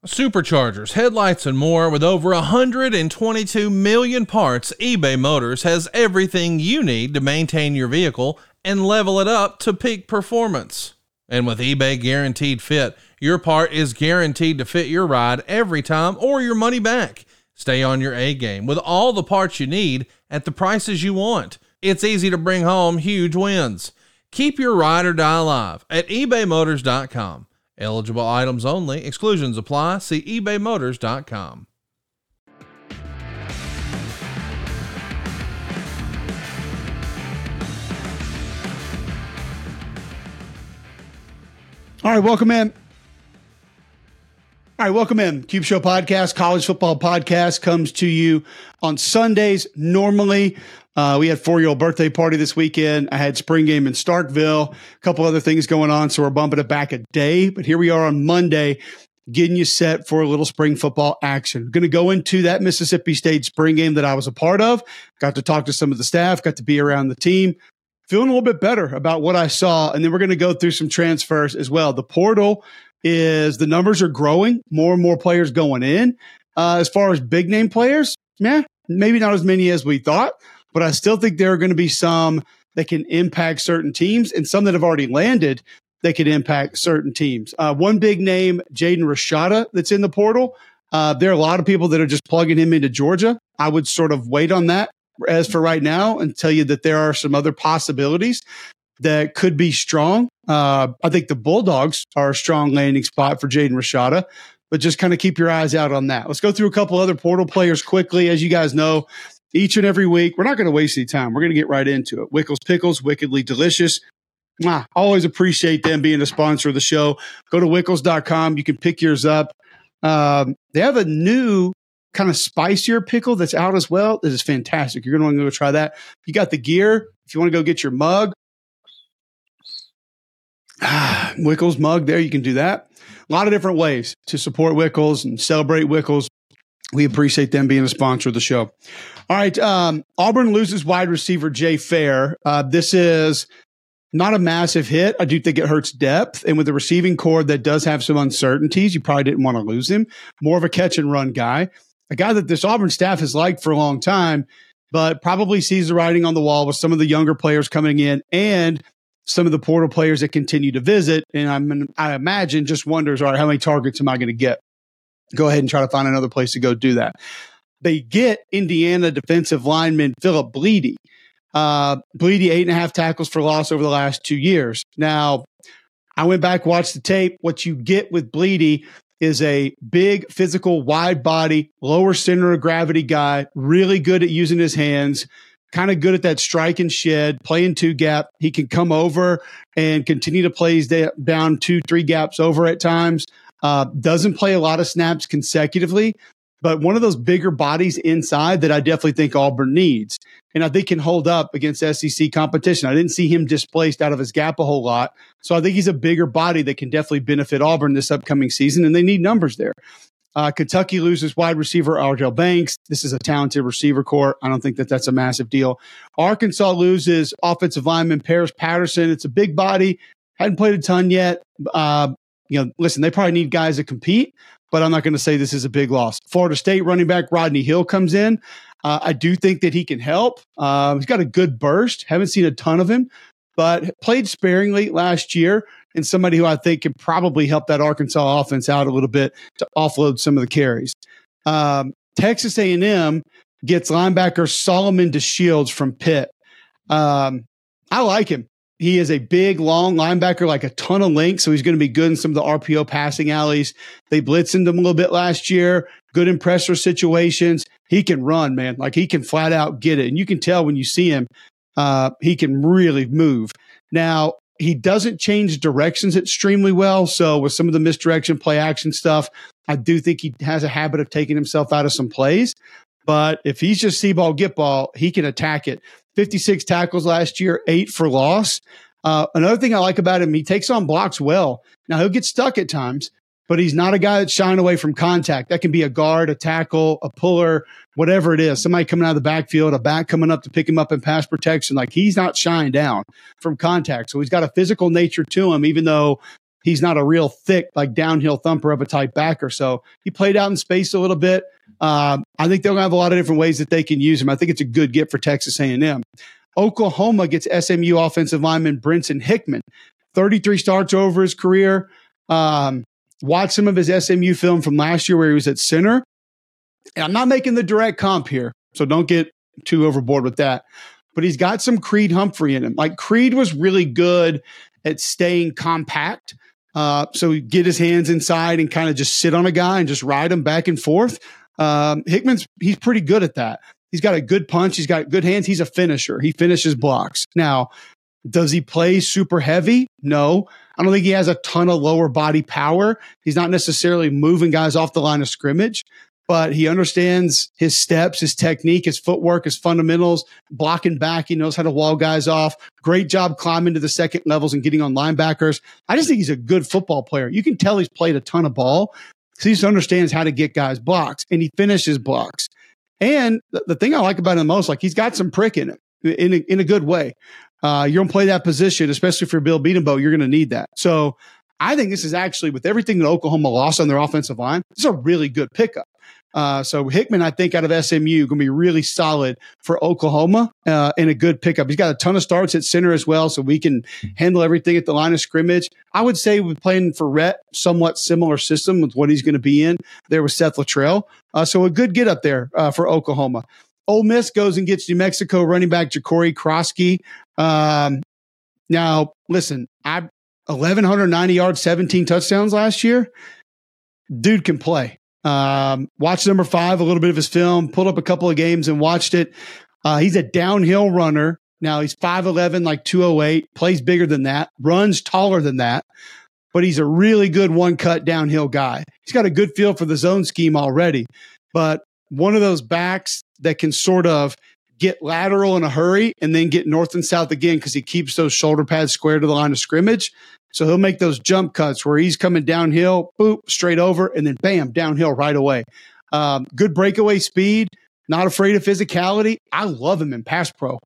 Superchargers, headlights, and more. With over 122 million parts, eBay Motors has everything you need to maintain your vehicle and level it up to peak performance. And with eBay Guaranteed Fit, your part is guaranteed to fit your ride every time or your money back. Stay on your A game with all the parts you need at the prices you want. It's easy to bring home huge wins. Keep your ride or die alive at ebaymotors.com. Eligible items only. Exclusions apply. See ebaymotors.com. All right, welcome in. Cube Show Podcast, college football podcast, comes to you on Sundays. Normally, we had 4-year-old birthday party this weekend. I had spring game in Starkville, a couple other things going on, so we're bumping it back a day. But here we are on Monday, getting you set for a little spring football action. We're going to go into that Mississippi State spring game that I was a part of. Got to talk to some of the staff, got to be around the team. Feeling a little bit better about what I saw. And then we're going to go through some transfers as well. The portal is, the numbers are growing, more and more players going in. As far as big name players, maybe not as many as we thought, but I still think there are going to be some that can impact certain teams and some that have already landed that could impact certain teams. One big name, Jaden Rashada, that's in the portal. There are a lot of people that are just plugging him into Georgia. I would sort of wait on that as for right now and tell you that there are some other possibilities that could be strong. I think the Bulldogs are a strong landing spot for Jaden Rashada, but just kind of keep your eyes out on that. Let's go through a couple other portal players quickly. As you guys know, each and every week, we're not going to waste any time. We're going to get right into it. Wickles Pickles, wickedly delicious. Always appreciate them being a sponsor of the show. Go to wickles.com. You can pick yours up. They have a new kind of spicier pickle that's out as well. This is fantastic. You're going to want to go try that. You got the gear. If you want to go get your mug, Wickles mug there, you can do that. A lot of different ways to support Wickles and celebrate Wickles. We appreciate them being a sponsor of the show. All right. Auburn loses wide receiver Jay Fair. This is not a massive hit. I do think it hurts depth. And with the receiving core that does have some uncertainties, you probably didn't want to lose him. More of a catch and run guy. A guy that this Auburn staff has liked for a long time, but probably sees the writing on the wall with some of the younger players coming in and some of the portal players that continue to visit. And I imagine just wonders, all right, how many targets am I going to get? Go ahead and try to find another place to go do that. They get Indiana defensive lineman Philip Bleedy. Bleedy, 8.5 tackles for loss over the last 2 years. Now, I went back, watched the tape. What you get with Bleedy is a big, physical, wide body, lower center of gravity guy, really good at using his hands, kind of good at that strike and shed, playing 2 gap. He can come over and continue to play down 2-3 gaps over at times. Doesn't play a lot of snaps consecutively, but one of those bigger bodies inside that I definitely think Auburn needs. And I think can hold up against SEC competition. I didn't see him displaced out of his gap a whole lot. So I think he's a bigger body that can definitely benefit Auburn this upcoming season, and they need numbers there. Kentucky loses wide receiver Ardell Banks. This is a talented receiver core. I don't think that that's a massive deal. Arkansas loses offensive lineman Paris Patterson. It's a big body. Hadn't played a ton yet. Listen, they probably need guys that compete, but I'm not going to say this is a big loss. Florida State running back Rodney Hill comes in. I do think that he can help. He's got a good burst. Haven't seen a ton of him, but played sparingly last year, and somebody who I think can probably help that Arkansas offense out a little bit to offload some of the carries. Texas A&M gets linebacker Solomon DeShields from Pitt. I like him. He is a big, long linebacker, like a ton of length, so he's going to be good in some of the RPO passing alleys. They blitzed him a little bit last year. Good in pressure situations. He can run, man. Like, he can flat out get it. And you can tell when you see him, he can really move. Now, he doesn't change directions extremely well. So with some of the misdirection play action stuff, I do think he has a habit of taking himself out of some plays. But if he's just see ball, get ball, he can attack it. 56 tackles last year, 8 for loss. Another thing I like about him, he takes on blocks well. Now, he'll get stuck at times, but he's not a guy that's shying away from contact. That can be a guard, a tackle, a puller, whatever it is. Somebody coming out of the backfield, a back coming up to pick him up in pass protection. Like, he's not shying down from contact. So he's got a physical nature to him, even though he's not a real thick, like downhill thumper of a type backer. So he played out in space a little bit. I think they'll have a lot of different ways that they can use him. I think it's a good get for Texas A&M. Oklahoma gets SMU offensive lineman Brinson Hickman, 33 starts over his career. Watch some of his SMU film from last year where he was at center. And I'm not making the direct comp here, so don't get too overboard with that. But he's got some Creed Humphrey in him. Like Creed was really good at staying compact. So he'd get his hands inside and kind of just sit on a guy and just ride him back and forth. He's pretty good at that. He's got a good punch. He's got good hands. He's a finisher. He finishes blocks. Now, does he play super heavy? No. I don't think he has a ton of lower body power. He's not necessarily moving guys off the line of scrimmage, but he understands his steps, his technique, his footwork, his fundamentals, blocking back. He knows how to wall guys off. Great job climbing to the second levels and getting on linebackers. I just think he's a good football player. You can tell he's played a ton of ball because he just understands how to get guys blocks, and he finishes blocks. And the thing I like about him the most, like he's got some prick in him in a good way. You're going to play that position, especially for Bill Beatenbow. You're going to need that. So I think this is actually, with everything that Oklahoma lost on their offensive line, this is a really good pickup. So Hickman, I think, out of SMU, going to be really solid for Oklahoma and a good pickup. He's got a ton of starts at center as well, so we can handle everything at the line of scrimmage. I would say we're playing for Rhett, somewhat similar system with what he's going to be in there with Seth Luttrell. So a good get up there for Oklahoma. Ole Miss goes and gets New Mexico running back JaCorey Krosky. Now, listen, 1,190 yards, 17 touchdowns last year. Dude can play. Watched number 5, a little bit of his film, pulled up a couple of games and watched it. He's a downhill runner. Now he's 5'11", like 208, plays bigger than that, runs taller than that, but he's a really good one-cut downhill guy. He's got a good feel for the zone scheme already, but one of those backs that can sort of get lateral in a hurry and then get north and south again because he keeps those shoulder pads square to the line of scrimmage. So he'll make those jump cuts where he's coming downhill, boop, straight over, and then bam, downhill right away. Good breakaway speed, not afraid of physicality. I love him in pass pro.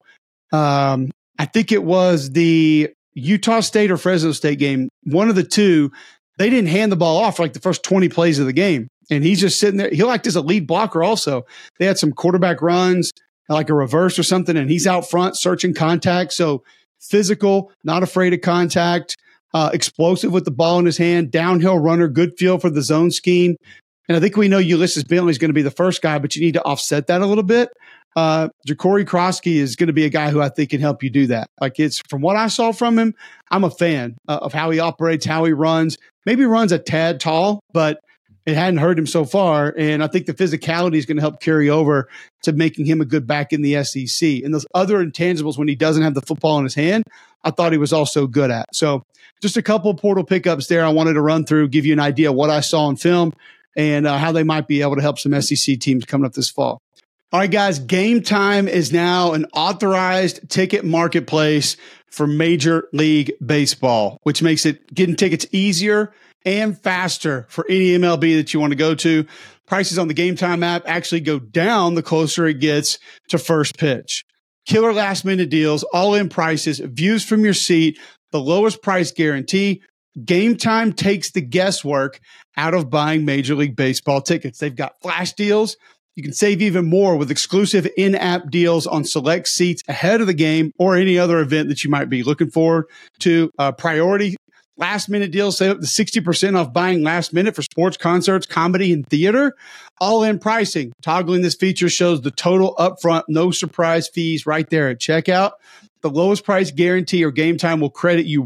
I think it was the Utah State or Fresno State game, one of the two. They didn't hand the ball off for like the first 20 plays of the game. And he's just sitting there. He'll act as a lead blocker also. They had some quarterback runs, like a reverse or something, and he's out front searching contact. So physical, not afraid of contact, explosive with the ball in his hand, downhill runner, good feel for the zone scheme. And I think we know Ulysses Bentley is going to be the first guy, but you need to offset that a little bit. JaCorey Krosky is going to be a guy who I think can help you do that. Like, it's from what I saw from him, I'm a fan of how he operates, how he runs. Maybe runs a tad tall, but it hadn't hurt him so far. And I think the physicality is going to help carry over to making him a good back in the SEC. And those other intangibles, when he doesn't have the football in his hand, I thought he was also good at. So just a couple portal pickups there I wanted to run through, give you an idea of what I saw in film and how they might be able to help some SEC teams coming up this fall. All right, guys, Game Time is now an authorized ticket marketplace for Major League Baseball, which makes it getting tickets easier and faster for any MLB that you want to go to. Prices on the Game Time app actually go down the closer it gets to first pitch. Killer last minute deals, all in prices, views from your seat, the lowest price guarantee. Game Time takes the guesswork out of buying Major League Baseball tickets. They've got flash deals. You can save even more with exclusive in-app deals on select seats ahead of the game or any other event that you might be looking forward to. Priority last-minute deals, save up to 60% off buying last minute for sports, concerts, comedy, and theater. All-in pricing. Toggling this feature shows the total upfront, no surprise fees right there at checkout. The lowest price guarantee or Game Time will credit you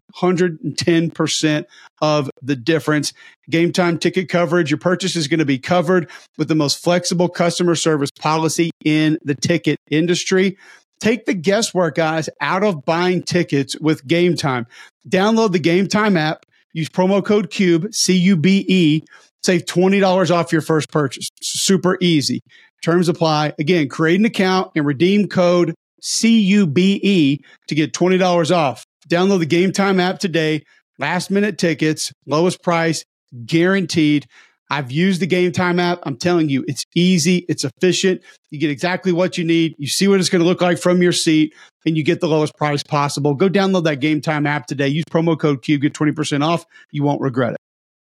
110% of the difference. Game Time ticket coverage. Your purchase is going to be covered with the most flexible customer service policy in the ticket industry. Take the guesswork, guys, out of buying tickets with Game Time. Download the Game Time app. Use promo code CUBE, C-U-B-E. Save $20 off your first purchase. Super easy. Terms apply. Again, create an account and redeem code CUBE to get $20 off. Download the Game Time app today. Last minute tickets, lowest price, guaranteed. I've used the Game Time app. I'm telling you, it's easy. It's efficient. You get exactly what you need. You see what it's going to look like from your seat, and you get the lowest price possible. Go download that Game Time app today. Use promo code CUBE, get 20% off. You won't regret it.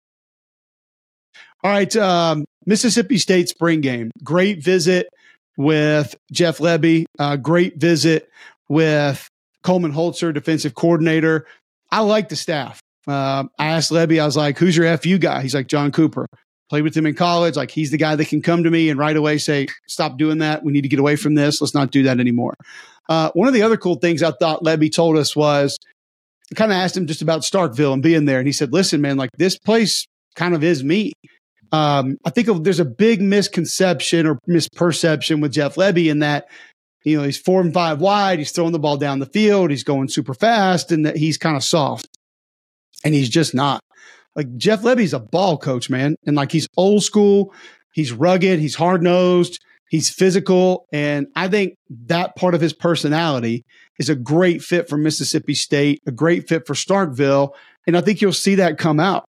All right, Mississippi State spring game. Great visit with Jeff Lebby. Great visit with Coleman Holzer, defensive coordinator. I like the staff. I asked Lebby, I was like, who's your FU guy? He's like, John Cooper. Played with him in college. Like, he's the guy that can come to me and right away say, stop doing that. We need to get away from this. Let's not do that anymore. One of the other cool things I thought Lebby told us was, I kind of asked him just about Starkville and being there. And he said, listen, man, like, this place kind of is me. I think there's a big misconception or misperception with Jeff Lebby in that, you know, he's 4 and 5 wide. He's throwing the ball down the field. He's going super fast, and that he's kind of soft. And he's just not. Like, Jeff Lebby's a ball coach, man. And like, he's old school. He's rugged. He's hard nosed. He's physical. And I think that part of his personality is a great fit for Mississippi State, a great fit for Starkville. And I think you'll see that come out.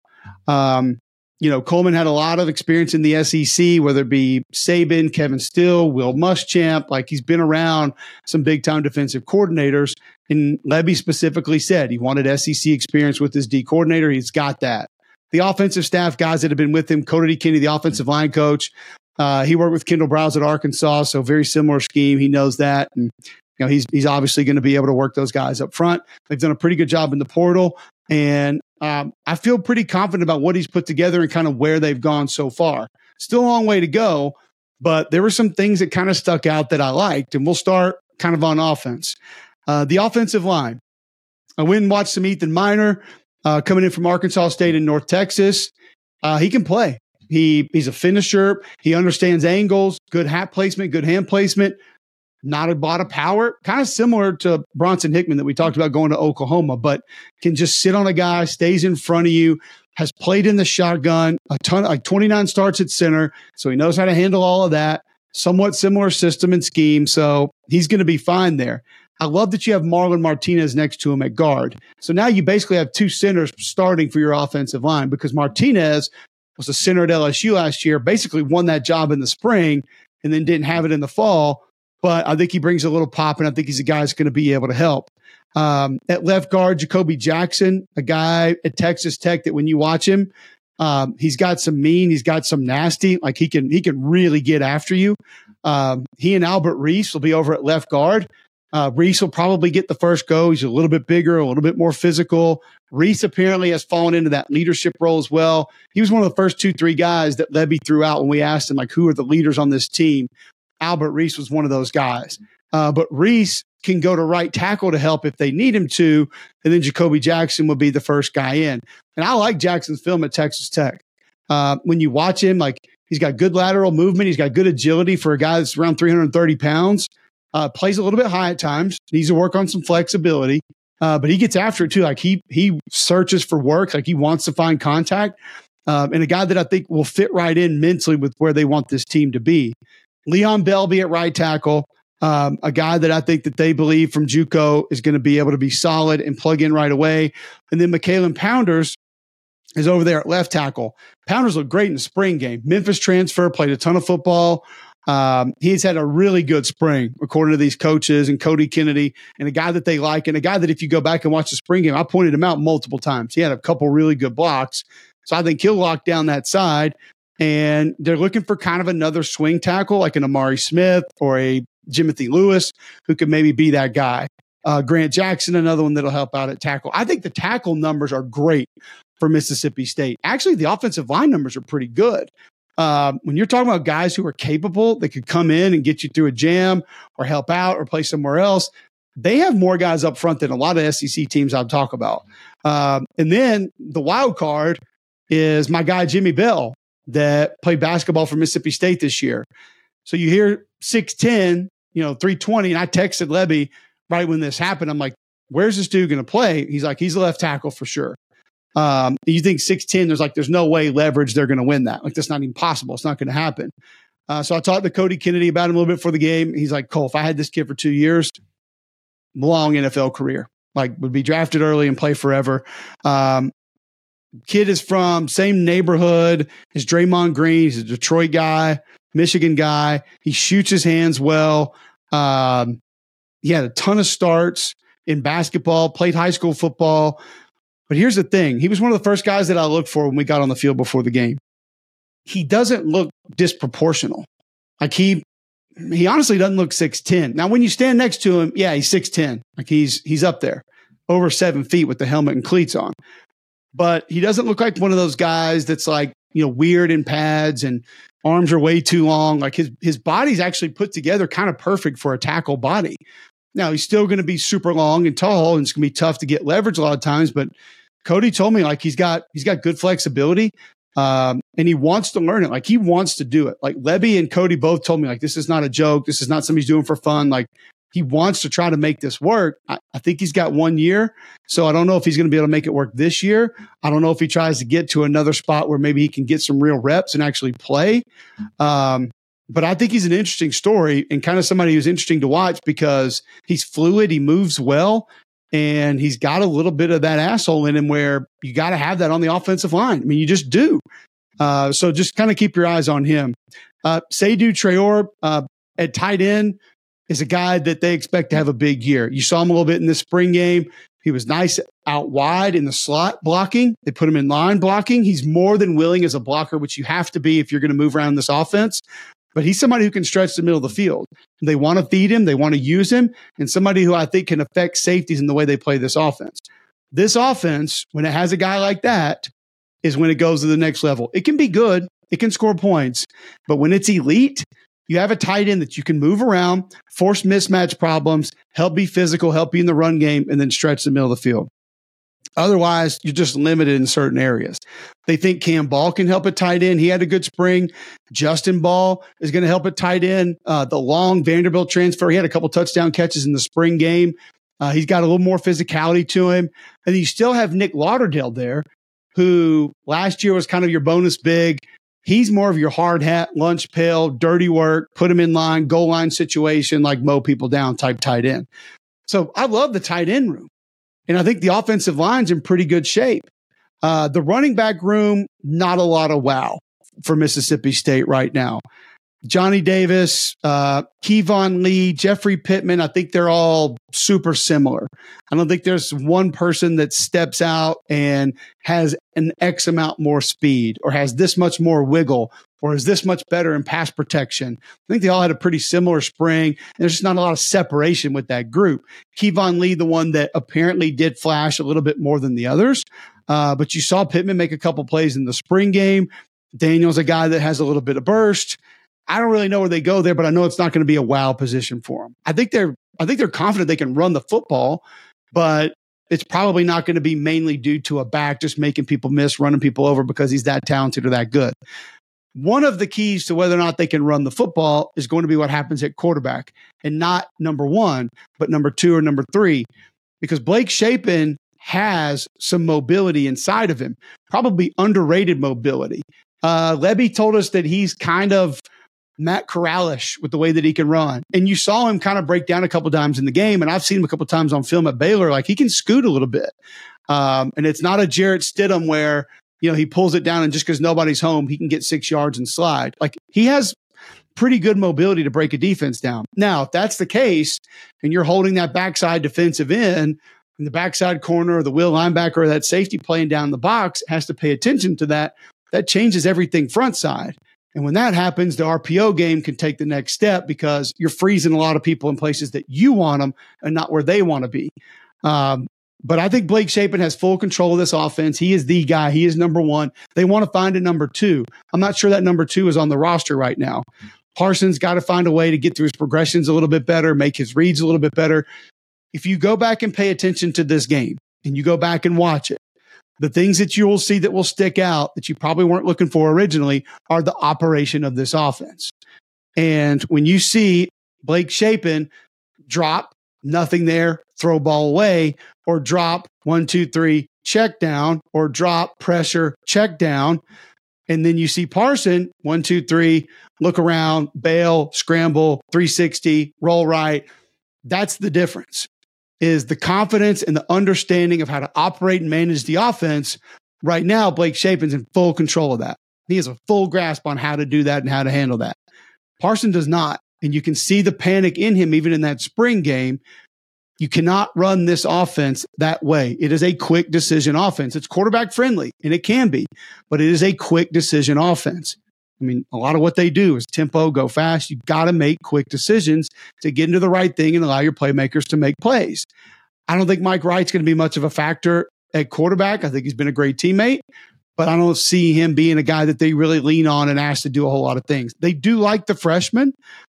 You know, Coleman had a lot of experience in the SEC, whether it be Saban, Kevin Steele, Will Muschamp. Like, he's been around some big time defensive coordinators. And Lebby specifically said he wanted SEC experience with his D coordinator. He's got that. The offensive staff guys that have been with him, Cody Kinney, the offensive line coach, he worked with Kendall Browse at Arkansas, so very similar scheme. He knows that. And, you know, he's obviously going to be able to work those guys up front. They've done a pretty good job in the portal. And I feel pretty confident about what he's put together and kind of where they've gone so far. Still a long way to go, but there were some things that kind of stuck out that I liked. And we'll start kind of on offense. The offensive line. I went and watched some Ethan Minor coming in from Arkansas State in North Texas. He can play. He's a finisher. He understands angles, good hat placement, good hand placement. Not a lot of power, kind of similar to Bronson Hickman that we talked about going to Oklahoma, but can just sit on a guy, stays in front of you, has played in the shotgun, a ton, like 29 starts at center. So he knows how to handle all of that. Somewhat similar system and scheme. So he's going to be fine there. I love that you have Marlon Martinez next to him at guard. So now you basically have 2 centers starting for your offensive line, because Martinez was a center at LSU last year, basically won that job in the spring and then didn't have it in the fall. But I think he brings a little pop, and I think he's a guy that's going to be able to help. At left guard, Jacoby Jackson, a guy at Texas Tech that when you watch him, he's got some mean, he's got some nasty. Like, he can really get after you. He and Albert Reese will be over at left guard. Reese will probably get the first go. He's a little bit bigger, a little bit more physical. Reese apparently has fallen into that leadership role as well. He was one of the first 2-3 guys that Lebby threw out when we asked him, like, who are the leaders on this team? Albert Reese was one of those guys. But Reese can go to right tackle to help if they need him to. And then Jacoby Jackson would be the first guy in. And I like Jackson's film at Texas Tech. When you watch him, like, he's got good lateral movement. He's got good agility for a guy that's around 330 pounds. Plays a little bit high at times. Needs to work on some flexibility. But he gets after it too. Like, he searches for work. Like, he wants to find contact. And a guy that I think will fit right in mentally with where they want this team to be. Leon Belby at right tackle, a guy that I think that they believe from JUCO is going to be able to be solid and plug in right away. And then Michaelan Pounders is over there at left tackle. Pounders looked great in the spring game. Memphis transfer, played a ton of football. He's had a really good spring, according to these coaches and Cody Kennedy, and a guy that they like, and a guy that if you go back and watch the spring game, I pointed him out multiple times. He had a couple really good blocks. So I think he'll lock down that side. And they're looking for kind of another swing tackle, like an Amari Smith or a Jimothy Lewis, who could maybe be that guy. Grant Jackson, another one that'll help out at tackle. I think the tackle numbers are great for Mississippi State. Actually, the offensive line numbers are pretty good. When you're talking about guys who are capable, that could come in and get you through a jam or help out or play somewhere else, they have more guys up front than a lot of SEC teams I'll talk about. And then the wild card is my guy, Jimmy Bell, that played basketball for Mississippi State this year. So you hear 6'10", 320. And I texted Lebby right when this happened. I'm like, where's this dude going to play? He's like, he's a left tackle for sure. You think 6'10", there's no way leverage they're going to win that. Like, that's not even possible. It's not going to happen. So I talked to Cody Kennedy about him a little bit for the game. He's like, Cole, if I had this kid for 2 years, long NFL career, like, would be drafted early and play forever. Kid is from same neighborhood as Draymond Green. He's a Detroit guy, Michigan guy. He shoots his hands well. He had a ton of starts in basketball, played high school football. But here's the thing. He was one of the first guys that I looked for when we got on the field before the game. He doesn't look disproportional. Like he honestly doesn't look 6'10". Now, when you stand next to him, yeah, he's 6'10". Like he's up there, over 7 feet with the helmet and cleats on. But he doesn't look like one of those guys that's like, weird in pads and arms are way too long. Like his body's actually put together kind of perfect for a tackle body. Now, he's still going to be super long and tall, and it's going to be tough to get leverage a lot of times. But Cody told me like he's got good flexibility, and he wants to learn it. Like he wants to do it. Like Lebby and Cody both told me like this is not a joke. This is not something he's doing for fun. Like he wants to try to make this work. I think he's got 1 year, so I don't know if he's going to be able to make it work this year. I don't know if he tries to get to another spot where maybe he can get some real reps and actually play. But I think he's an interesting story and kind of somebody who's interesting to watch because he's fluid, he moves well, and he's got a little bit of that asshole in him where you got to have that on the offensive line. I mean, you just do. So just kind of keep your eyes on him. Seydou Traore at tight end is a guy that they expect to have a big year. You saw him a little bit in the spring game. He was nice out wide in the slot blocking. They put him in line blocking. He's more than willing as a blocker, which you have to be if you're going to move around this offense. But he's somebody who can stretch the middle of the field. They want to feed him. They want to use him. And somebody who I think can affect safeties in the way they play this offense. This offense, when it has a guy like that, is when it goes to the next level. It can be good. It can score points. But when it's elite, you have a tight end that you can move around, force mismatch problems, help be physical, help be in the run game, and then stretch the middle of the field. Otherwise, you're just limited in certain areas. They think Cam Ball can help at tight end. He had a good spring. Justin Ball is going to help at tight end. The long Vanderbilt transfer, he had a couple touchdown catches in the spring game. He's got a little more physicality to him. And you still have Nick Lauderdale there, who last year was kind of your bonus big. He's more of your hard hat, lunch pail, dirty work, put him in line, goal line situation, like mow people down type tight end. So I love the tight end room. And I think the offensive line's in pretty good shape. The running back room, not a lot of wow for Mississippi State right now. Johnny Davis, Kevon Lee, Jeffrey Pittman, I think they're all super similar. I don't think there's one person that steps out and has an X amount more speed or has this much more wiggle or is this much better in pass protection. I think they all had a pretty similar spring. And there's just not a lot of separation with that group. Kevon Lee, the one that apparently did flash a little bit more than the others. But you saw Pittman make a couple plays in the spring game. Daniel's a guy that has a little bit of burst. I don't really know where they go there, but I know it's not going to be a wow position for them. I think they're confident they can run the football, but it's probably not going to be mainly due to a back just making people miss, running people over because he's that talented or that good. One of the keys to whether or not they can run the football is going to be what happens at quarterback, and not number one, but number two or number three, because Blake Shapen has some mobility inside of him, probably underrated mobility. Lebby told us that he's kind of Matt Corralish with the way that he can run. And you saw him kind of break down a couple times in the game. And I've seen him a couple times on film at Baylor. Like he can scoot a little bit. And it's not a Jarrett Stidham where, he pulls it down and just because nobody's home, he can get 6 yards and slide. Like he has pretty good mobility to break a defense down. Now, if that's the case and you're holding that backside defensive end in the backside corner or the wheel linebacker or that safety playing down the box has to pay attention to that. That changes everything front side. And when that happens, the RPO game can take the next step because you're freezing a lot of people in places that you want them and not where they want to be. But I think Blake Shapen has full control of this offense. He is the guy. He is number one. They want to find a number two. I'm not sure that number two is on the roster right now. Parsons got to find a way to get through his progressions a little bit better, make his reads a little bit better. If you go back and pay attention to this game and you go back and watch it, the things that you will see that will stick out that you probably weren't looking for originally are the operation of this offense. And when you see Blake Shapen drop, nothing there, throw ball away, or drop 1, 2, 3, check down, or drop pressure, check down. And then you see Parson, 1, 2, 3, look around, bail, scramble, 360, roll right. That's the difference. Is the confidence and the understanding of how to operate and manage the offense Right now, Blake Shapen's in full control of that. He has a full grasp on how to do that and how to handle that. Parson does not. And you can see the panic in him even in that spring game. You cannot run this offense that way. It is a quick decision offense. It's quarterback friendly, and it can be, but it is a quick decision offense. I mean, a lot of what they do is tempo, go fast. You've got to make quick decisions to get into the right thing and allow your playmakers to make plays. I don't think Mike Wright's going to be much of a factor at quarterback. I think he's been a great teammate, but I don't see him being a guy that they really lean on and ask to do a whole lot of things. They do like the freshman.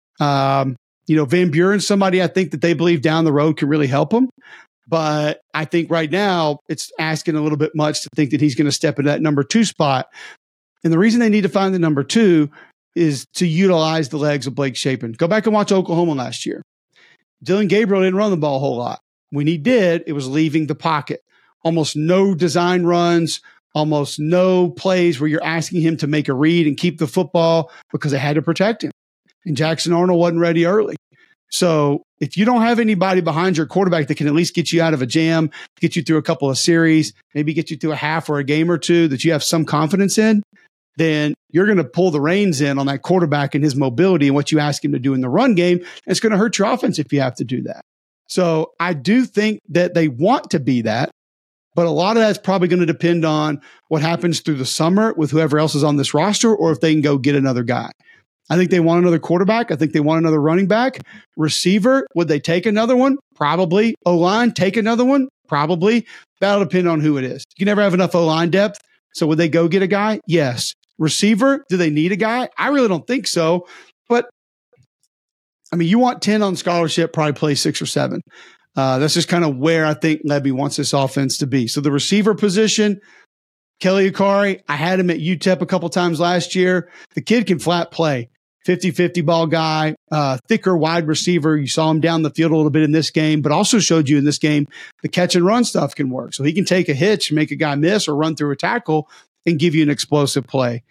Van Buren's somebody I think that they believe down the road can really help them. But I think right now it's asking a little bit much to think that he's going to step into that number 2 spot. And the reason they need to find the number 2 is to utilize the legs of Blake Shapen. Go back and watch Oklahoma last year. Dylan Gabriel didn't run the ball a whole lot. When he did, it was leaving the pocket. Almost no design runs, almost no plays where you're asking him to make a read and keep the football because they had to protect him. And Jackson Arnold wasn't ready early. So if you don't have anybody behind your quarterback that can at least get you out of a jam, get you through a couple of series, maybe get you through a half or a game or two that you have some confidence in, then you're going to pull the reins in on that quarterback and his mobility and what you ask him to do in the run game. And it's going to hurt your offense if you have to do that. So I do think that they want to be that, but a lot of that's probably going to depend on what happens through the summer with whoever else is on this roster, or if they can go get another guy. I think they want another quarterback. I think they want another running back. Receiver, would they take another one? Probably. O-line, take another one? Probably. That'll depend on who it is. You can never have enough O-line depth. So would they go get a guy? Yes. Receiver, do they need a guy? I really don't think so. But, I mean, you want 10 on scholarship, probably play 6 or 7. That's just kind of where I think Lebby wants this offense to be. So the receiver position, Kelly Akari, I had him at UTEP a couple times last year. The kid can flat play. 50-50 ball guy, thicker wide receiver. You saw him down the field a little bit in this game, but also showed you in this game the catch and run stuff can work. So he can take a hitch, make a guy miss, or run through a tackle and give you an explosive play.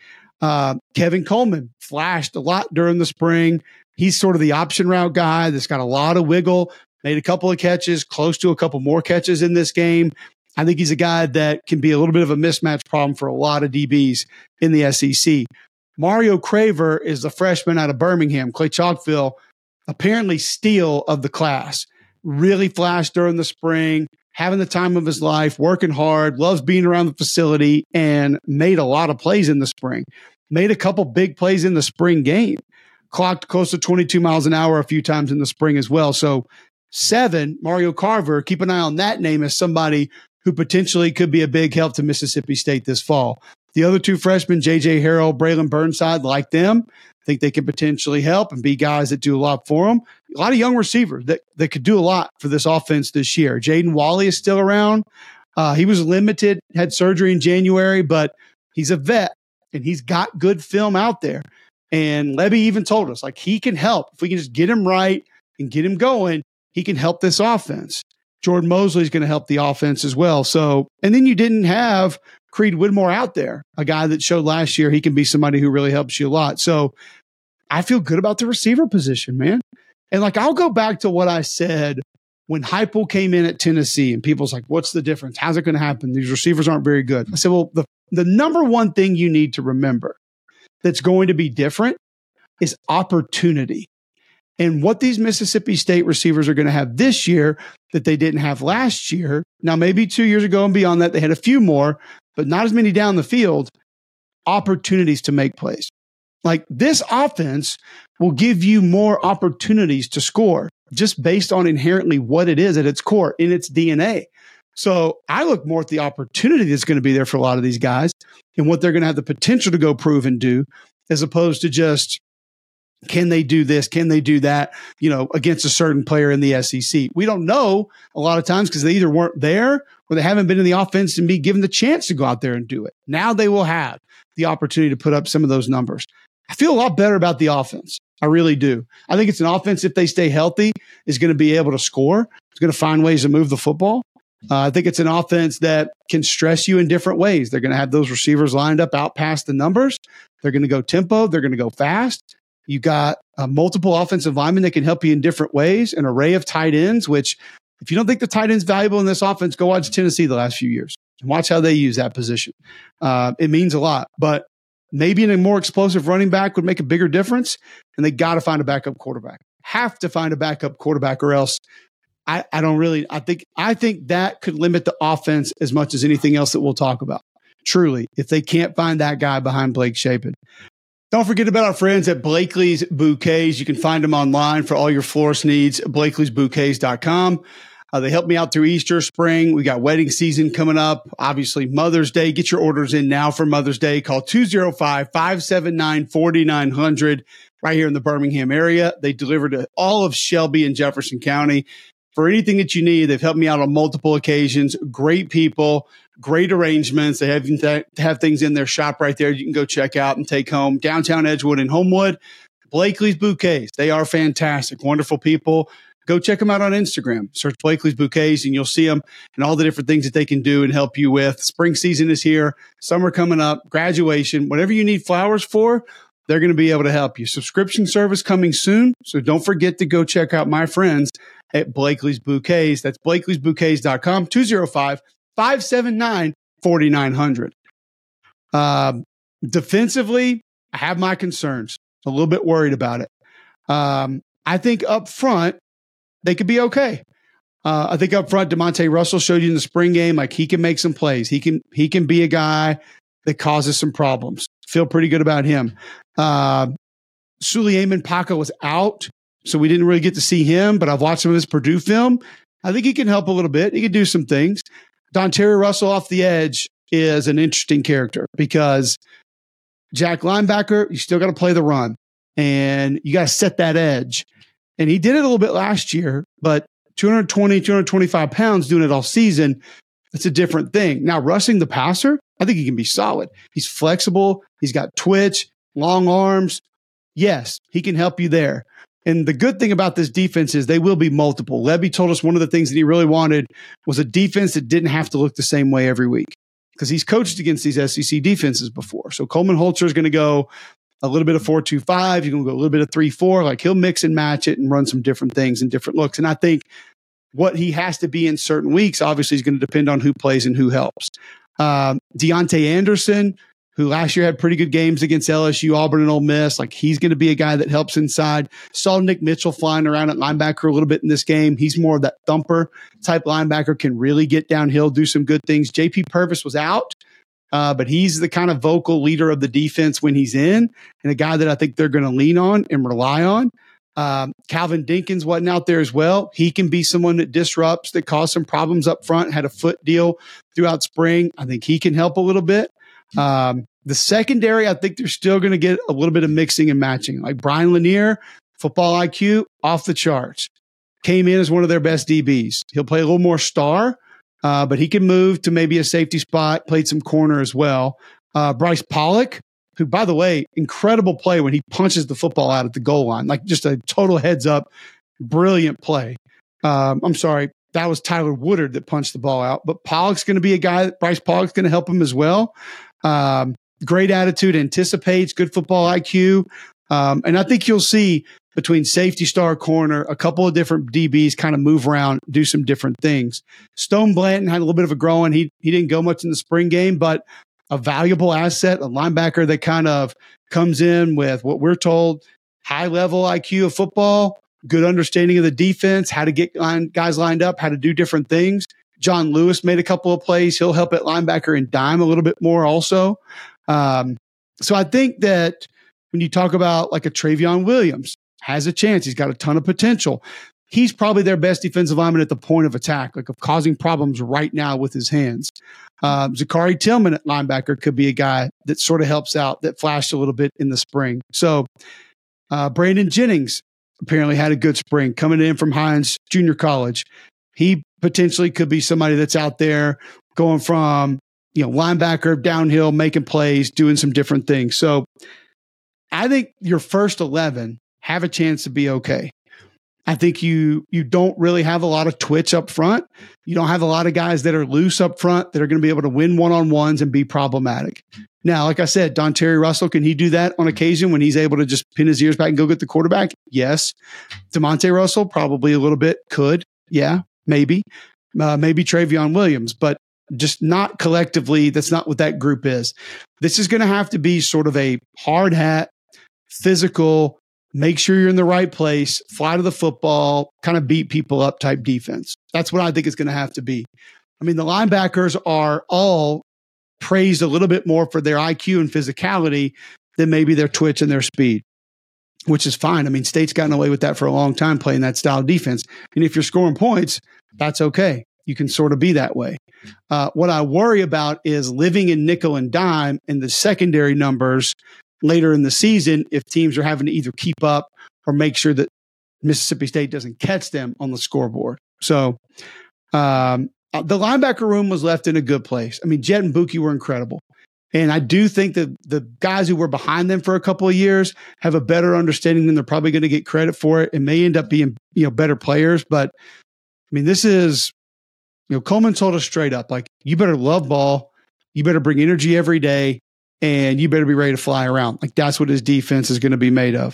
Kevin Coleman flashed a lot during the spring. He's sort of the option route guy that's got a lot of wiggle, made a couple of catches, close to a couple more catches in this game. I think he's a guy that can be a little bit of a mismatch problem for a lot of DBs in the SEC. Mario Craver is the freshman out of Birmingham. Clay Chalkville, apparently steal of the class. Really flashed during the spring, having the time of his life, working hard, loves being around the facility, and made a lot of plays in the spring. Made a couple big plays in the spring game. Clocked close to 22 miles an hour a few times in the spring as well. So 7, Mario Carver, keep an eye on that name as somebody who potentially could be a big help to Mississippi State this fall. The other 2 freshmen, J.J. Harrell, Braylon Burnside, like them. I think they could potentially help and be guys that do a lot for them. A lot of young receivers that could do a lot for this offense this year. Jaden Wally is still around. He was limited, had surgery in January, but he's a vet, and he's got good film out there. And Lebby even told us, like, he can help. If we can just get him right and get him going, he can help this offense. Jordan Mosley is going to help the offense as well. So, and then you didn't have Creed Whitmore out there, a guy that showed last year he can be somebody who really helps you a lot. So I feel good about the receiver position, man. And like, I'll go back to what I said when Heupel came in at Tennessee and people's like, what's the difference? How's it going to happen? These receivers aren't very good. I said, well, the number one thing you need to remember that's going to be different is opportunity. And what these Mississippi State receivers are going to have this year that they didn't have last year. Now, maybe 2 years ago and beyond that, they had a few more, but not as many down the field, opportunities to make plays. Like, this offense will give you more opportunities to score just based on inherently what it is at its core, in its DNA. So I look more at the opportunity that's going to be there for a lot of these guys and what they're going to have the potential to go prove and do, as opposed to just, can they do this? Can they do that? Against a certain player in the SEC. We don't know a lot of times because they either weren't there or they haven't been in the offense and be given the chance to go out there and do it. Now they will have the opportunity to put up some of those numbers. I feel a lot better about the offense. I really do. I think it's an offense, if they stay healthy, is going to be able to score. It's going to find ways to move the football. I think it's an offense that can stress you in different ways. They're going to have those receivers lined up out past the numbers. They're going to go tempo. They're going to go fast. You got multiple offensive linemen that can help you in different ways, an array of tight ends, which if you don't think the tight end's valuable in this offense, go watch Tennessee the last few years. Watch how they use that position. It means a lot, but maybe a more explosive running back would make a bigger difference. And they got to find a backup quarterback. Have to find a backup quarterback, or else I think that could limit the offense as much as anything else that we'll talk about. Truly, if they can't find that guy behind Blake Shapen. Don't forget about our friends at Blakely's Bouquets. You can find them online for all your florist needs, blakeleysbouquets.com. They help me out through Easter, spring. We got wedding season coming up. Obviously, Mother's Day. Get your orders in now for Mother's Day. Call 205-579-4900 right here in the Birmingham area. They deliver to all of Shelby and Jefferson County. For anything that you need, they've helped me out on multiple occasions. Great people, great arrangements. They have things in their shop right there you can go check out and take home. Downtown Edgewood and Homewood. Blakely's Bouquets. They are fantastic, wonderful people. Go check them out on Instagram. Search Blakely's Bouquets and you'll see them and all the different things that they can do and help you with. Spring season is here. Summer coming up. Graduation. Whatever you need flowers for, they're going to be able to help you. Subscription service coming soon. So don't forget to go check out my friends at Blakely's Bouquets. That's blakeleysbouquets.com, 205-579-4900. Defensively, I have my concerns. A little bit worried about it. I think up front, they could be okay. I think up front, DeMonte Russell showed you in the spring game, like he can make some plays. He can be a guy that causes some problems. Feel pretty good about him. Suleiman Paca was out, so we didn't really get to see him, but I've watched some of his Purdue film. I think he can help a little bit. He can do some things. Dontario Russell off the edge is an interesting character because Jack linebacker, you still got to play the run, and you got to set that edge. And he did it a little bit last year, but 220, 225 pounds doing it all season, it's a different thing. Now, rushing the passer, I think he can be solid. He's flexible. He's got twitch, long arms. Yes, he can help you there. And the good thing about this defense is they will be multiple. Lebby told us one of the things that he really wanted was a defense that didn't have to look the same way every week because he's coached against these SEC defenses before. So Coleman Holzer is going to go a little bit of 4-2-5. You're going to go a little bit of 3-4. Like he'll mix and match it and run some different things and different looks. And I think what he has to be in certain weeks, obviously, is going to depend on who plays and who helps. Deontay Anderson, who last year had pretty good games against LSU, Auburn, and Ole Miss. Like he's going to be a guy that helps inside. Saw Nick Mitchell flying around at linebacker a little bit in this game. He's more of that thumper type linebacker, can really get downhill, do some good things. JP Purvis was out, but he's the kind of vocal leader of the defense when he's in, and a guy that I think they're going to lean on and rely on. Calvin Dinkins wasn't out there as well. He can be someone that disrupts, that caused some problems up front, had a foot deal throughout spring. I think he can help a little bit. The secondary, I think they're still going to get a little bit of mixing and matching. Like Brian Lanier, football IQ off the charts. Came in as one of their best DBs. He'll play a little more star, but he can move to maybe a safety spot, played some corner as well. Bryce Pollock, who, by the way, incredible play when he punches the football out at the goal line. Like just a total heads up, brilliant play. I'm sorry, that was Tyler Woodard that punched the ball out. But Pollock's going to be a guy, Bryce Pollock's going to help him as well. Great attitude, anticipates, good football IQ. And I think you'll see between safety, star, corner, a couple of different DBs kind of move around, do some different things. Stone Blanton had a little bit of a growing. He didn't go much in the spring game, but a valuable asset, a linebacker that kind of comes in with what we're told, high level IQ of football, good understanding of the defense, how to get guys lined up, how to do different things. John Lewis made a couple of plays. He'll help at linebacker and dime a little bit more also. So I think that when you talk about like a Travion Williams, has a chance. He's got a ton of potential. He's probably their best defensive lineman at the point of attack, like of causing problems right now with his hands. Zachary Tillman at linebacker could be a guy that sort of helps out, that flashed a little bit in the spring. So Brandon Jennings apparently had a good spring coming in from Hines Junior College. He potentially could be somebody that's out there going from, linebacker downhill, making plays, doing some different things. So I think your first 11 have a chance to be okay. I think you don't really have a lot of twitch up front. You don't have a lot of guys that are loose up front that are going to be able to win one-on-ones and be problematic. Now, like I said, Dontario Russell, can he do that on occasion when he's able to just pin his ears back and go get the quarterback? Yes. DeMonte Russell, probably a little bit could. Yeah, maybe. Maybe Travion Williams. But just not collectively. That's not what that group is. This is going to have to be sort of a hard hat, physical, make sure you're in the right place, fly to the football, kind of beat people up type defense. That's what I think it's going to have to be. I mean, the linebackers are all praised a little bit more for their IQ and physicality than maybe their twitch and their speed, which is fine. I mean, State's gotten away with that for a long time, playing that style of defense. And if you're scoring points, that's okay. You can sort of be that way. What I worry about is living in nickel and dime and the secondary numbers later in the season if teams are having to either keep up or make sure that Mississippi State doesn't catch them on the scoreboard. So the linebacker room was left in a good place. I mean, Jet and Buki were incredible. And I do think that the guys who were behind them for a couple of years have a better understanding than they're probably going to get credit for it. It may end up being, better players. But I mean, this is, Coleman told us straight up, like, you better love ball. You better bring energy every day. And you better be ready to fly around. Like, that's what his defense is going to be made of.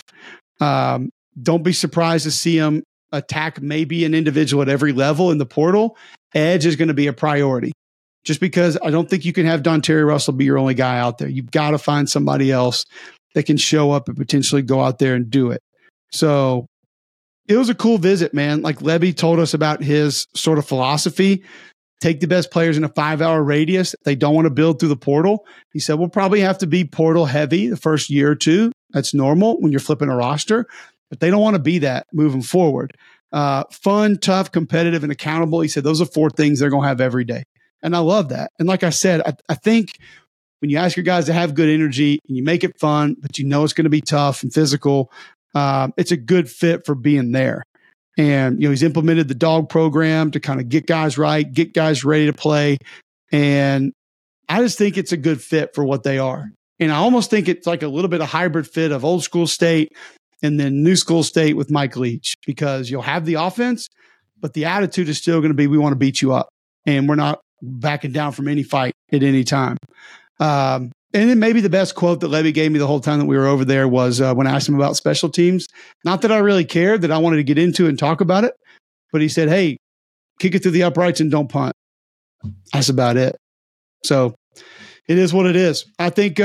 Don't be surprised to see him attack maybe an individual at every level in the portal. Edge is going to be a priority. Just because I don't think you can have Dontarie Russell be your only guy out there. You've got to find somebody else that can show up and potentially go out there and do it. So it was a cool visit, man. Like Lebby told us about his sort of philosophy. Take the best players in a 5-hour radius. They don't want to build through the portal. He said, we'll probably have to be portal heavy the first year or two. That's normal when you're flipping a roster, but they don't want to be that moving forward. Fun, tough, competitive, and accountable. He said, those are 4 things they're going to have every day. And I love that. And like I said, I think when you ask your guys to have good energy and you make it fun, but it's going to be tough and physical, it's a good fit for being there. And, he's implemented the dog program to kind of get guys right, get guys ready to play. And I just think it's a good fit for what they are. And I almost think it's like a little bit of hybrid fit of old school State and then new school State with Mike Leach, because you'll have the offense, but the attitude is still going to be, we want to beat you up and we're not backing down from any fight at any time. And then maybe the best quote that Lebby gave me the whole time that we were over there was when I asked him about special teams. Not that I really cared, that I wanted to get into and talk about it, but he said, hey, kick it through the uprights and don't punt. That's about it. So it is what it is. I think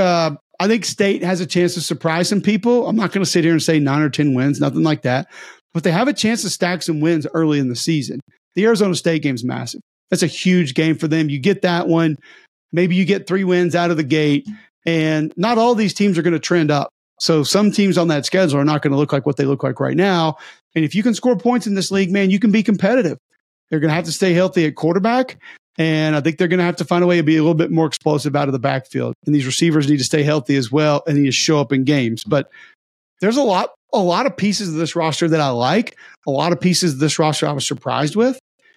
State has a chance to surprise some people. I'm not going to sit here and say 9 or 10 wins, nothing like that, but they have a chance to stack some wins early in the season. The Arizona State game's massive. That's a huge game for them. You get that one. Maybe you get 3 wins out of the gate, and not all these teams are going to trend up. So some teams on that schedule are not going to look like what they look like right now. And if you can score points in this league, man, you can be competitive. They're going to have to stay healthy at quarterback, and I think they're going to have to find a way to be a little bit more explosive out of the backfield. And these receivers need to stay healthy as well and need to show up in games. But there's a lot of pieces of this roster that I like, a lot of pieces of this roster I was surprised with.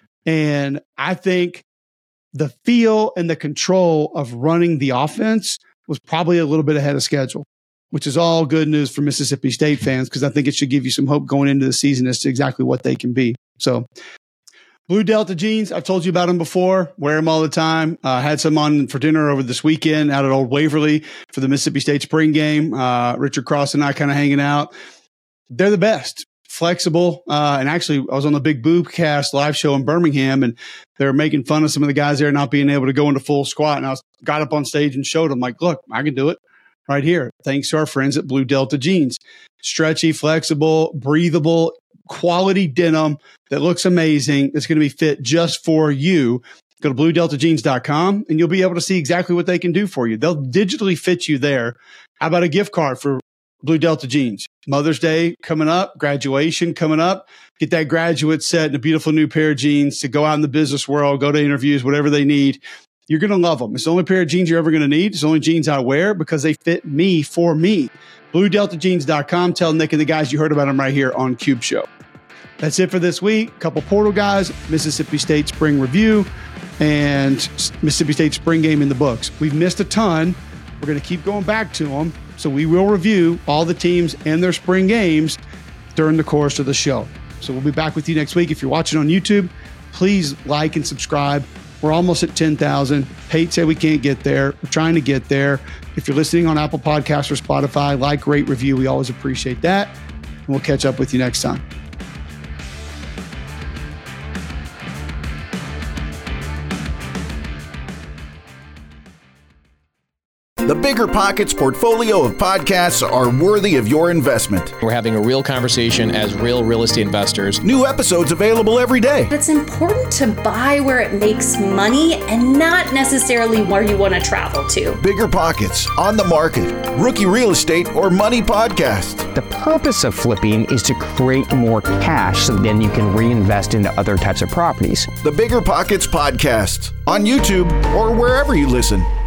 And I think the feel and the control of running the offense was probably a little bit ahead of schedule, which is all good news for Mississippi State fans, because I think it should give you some hope going into the season as to exactly what they can be. So Blue Delta jeans, I've told you about them before. Wear them all the time. Had some on for dinner over this weekend out at Old Waverly for the Mississippi State spring game. Richard Cross and I kind of hanging out. They're the best. Flexible. And actually, I was on the Big Boobcast live show in Birmingham, and they were making fun of some of the guys there not being able to go into full squat. And I got up on stage and showed them, like, look, I can do it right here. Thanks to our friends at Blue Delta Jeans. Stretchy, flexible, breathable, quality denim that looks amazing. It's going to be fit just for you. Go to BlueDeltaJeans.com and you'll be able to see exactly what they can do for you. They'll digitally fit you there. How about a gift card for Blue Delta Jeans? Mother's Day coming up, graduation coming up. Get that graduate set and a beautiful new pair of jeans to go out in the business world, go to interviews, whatever they need. You're going to love them. It's the only pair of jeans you're ever going to need. It's the only jeans I wear because they fit me for me. BlueDeltaJeans.com. Tell Nick and the guys you heard about them right here on Cube Show. That's it for this week. A couple portal guys, Mississippi State spring review, and Mississippi State spring game in the books. We've missed a ton. We're going to keep going back to them. So we will review all the teams and their spring games during the course of the show. So we'll be back with you next week. If you're watching on YouTube, please like and subscribe. We're almost at 10,000. Pate said we can't get there. We're trying to get there. If you're listening on Apple Podcasts or Spotify, like, rate, review. We always appreciate that. And we'll catch up with you next time. The Bigger Pockets portfolio of podcasts are worthy of your investment. We're having a real conversation as real estate investors. New episodes available every day. It's important to buy where it makes money and not necessarily where you want to travel to. Bigger Pockets, On the Market, Rookie Real Estate, or Money Podcast. The purpose of flipping is to create more cash so then you can reinvest into other types of properties. The Bigger Pockets Podcast on YouTube or wherever you listen.